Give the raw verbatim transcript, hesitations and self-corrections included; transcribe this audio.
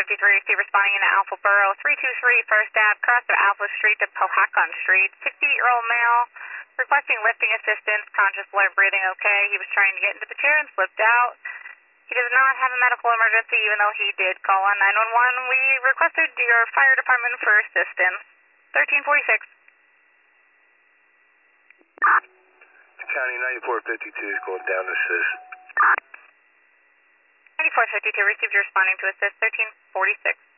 fifty-three, receive responding into Alpha Borough, three two three First Ave, cross of Alpha Street to Powhatan Street, sixty-eight-year-old male, requesting lifting assistance, conscious, alert, breathing okay. He was trying to get into the chair and slipped out. He does not have a medical emergency, even though he did call on nine one one. We requested your fire department for assistance. thirteen forty-six. County ninety-four fifty-two is going down to assist. ninety-four fifty-two, received your responding to assist, thirteen forty-six.